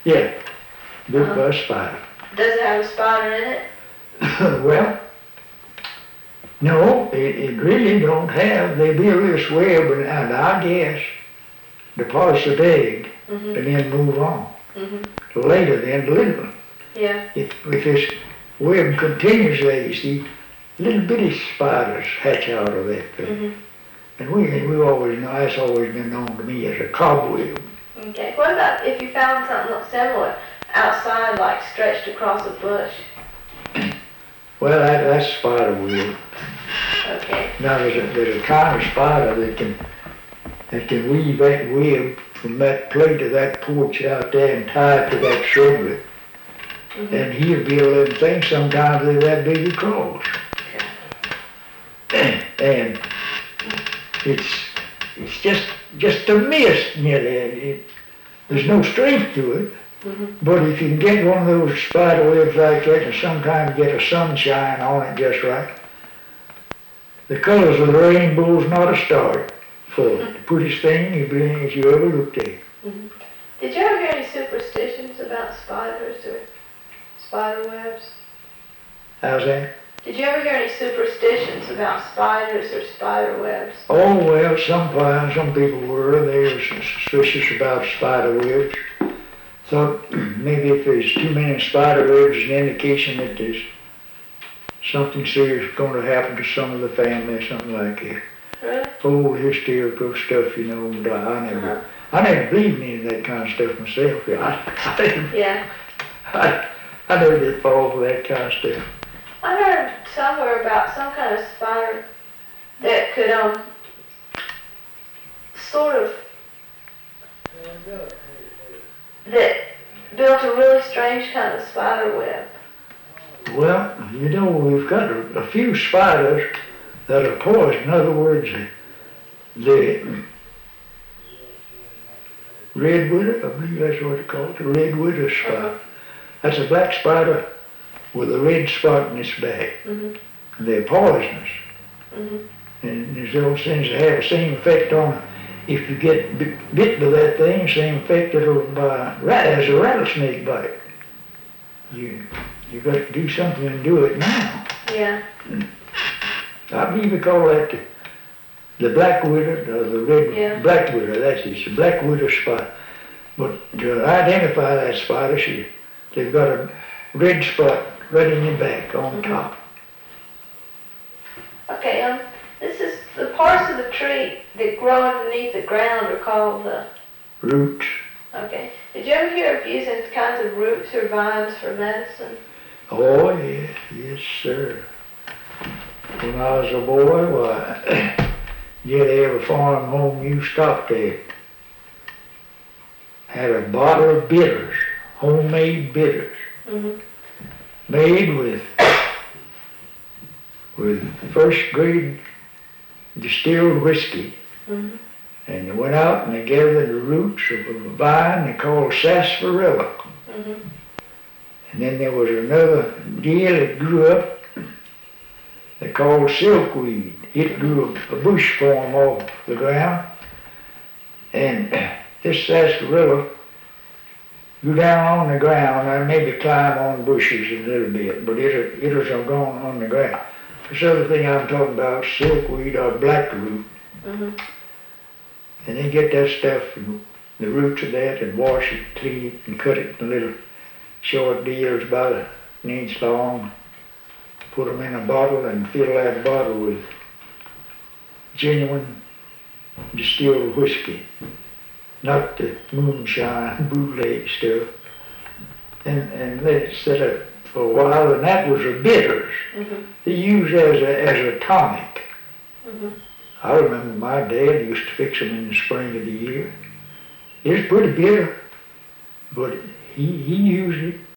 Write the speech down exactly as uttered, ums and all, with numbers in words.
Yeah, big Uh-huh. bus spider. Does it have a spider in it? Well, no, it, it really don't have. They build this web, and, and I guess deposit the egg Mm-hmm. and then move on. Mm-hmm. Later, then deliver. Yeah. If, if this web continues there, you see, little bitty spiders hatch out of that thing. Mm-hmm. And we we always know, that's always been known to me as a cobweb. Okay. What about if you found something similar outside, like stretched across a bush? Well, that, that's spider web. Okay. Now there's a, there's a kind of spider that can that can weave that web from that plate to that porch out there and tie it to that shrubbery. Mm-hmm. And he'll build them things sometimes they're that big across. And it's it's just just a mist nearly. It, there's no strength to it. Mm-hmm. But if you can get one of those spider webs like that and sometimes get a sunshine on it just right, the colors of the rainbow's not a start for it. The prettiest thing you bring that you ever looked at. Mm-hmm. Did you ever hear any superstitions about spiders or spider webs? How's that? Did you ever hear any superstitions about spiders or spider webs? Oh, well, some, some people were. They were suspicious about spider webs. Thought maybe if there's too many spider webs, it's an indication that there's something serious going to happen to some of the family or something like that. Really? Oh, hysterical stuff, you know. but I never, Uh-huh. I never believed in any of that kind of stuff myself. I, I, didn't, Yeah. I, I never did fall for that kind of stuff. I heard somewhere about some kind of spider that could um sort of that built a really strange kind of spider web. Well, you know, we've got a, a few spiders that are poison. In other words, the red widow, I believe that's what it's called, the red widow spider. Uh-huh. That's a black spider with a red spot in its back. Mm-hmm. And they're poisonous. Mm-hmm. And there's those things that have the same effect on, if you get bit, bit by that thing, same effect it'll by, rat, as a rattlesnake bite. You you got to do something and do it now. Yeah. I believe we call that the, the black widow, or the red Yeah. black widow, that's it, it's a black widow spot. But to identify that spider, she, they've got a red spot right in your back on Mm-hmm. top. Okay, um, this is the parts of the tree that grow underneath the ground are called the, Roots. okay. Did you ever hear of using kinds of roots or vines for medicine? Oh, yeah, yes, sir. When I was a boy, why, yeah, they have a farm home you stopped at. Had a bottle of bitters, homemade bitters, Mm-hmm. made with with first grade distilled whiskey. Mm-hmm. And they went out and they gathered the roots of a vine they called sarsaparilla. Mm-hmm. And then there was another deal that grew up they called silkweed. It grew a, a bush form off the ground. And this sarsaparilla grew down on the ground and maybe climb on bushes a little bit, but it, it was gone on the ground. This other thing I'm talking about, silkweed or blackroot. Mm-hmm. And they get that stuff from the roots of that and wash it, clean it, and cut it in little short deals about an inch long. Put them in a bottle and fill that bottle with genuine distilled whiskey, not the moonshine bootleg stuff. And and let it sit up for a while, and that was the bitters. Mm-hmm. They used as a as a tonic. Mm-hmm. I remember my dad used to fix them in the spring of the year. It was pretty bitter, but he, he used it